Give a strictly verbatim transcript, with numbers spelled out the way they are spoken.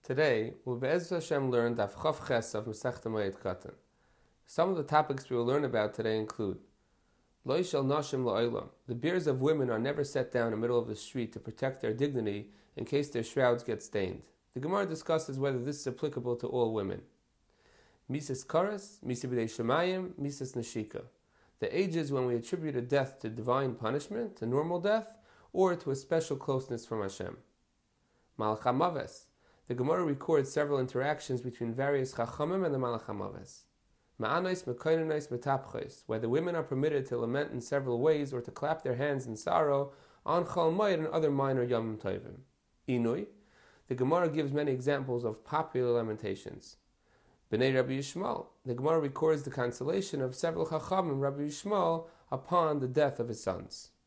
Today, we'll Be'ez Hashem learn Daf Chav Ches of Masechta Moed Katan. Some of the topics we will learn about today include Lo Yishal Nashim La'olam. The biers of women are never set down in the middle of the street to protect their dignity in case their shrouds get stained. The Gemara discusses whether this is applicable to all women. Mises Karas, Mises B'dei Shemayim, Mises Nashika. The ages when we attribute a death to divine punishment, to normal death, or to a special closeness from Hashem. Malach HaMaves. The Gemara records several interactions between various Chachamim and the Malach HaMaves. Ma'anais, Mekoinanais, Metapchais, where the women are permitted to lament in several ways or to clap their hands in sorrow on Chol Moed and other minor Yom Tovim. Inui. The Gemara gives many examples of popular lamentations. B'nai Rabbi Yishmael. The Gemara records the consolation of several Chachamim Rabbi Yishmael upon the death of his sons.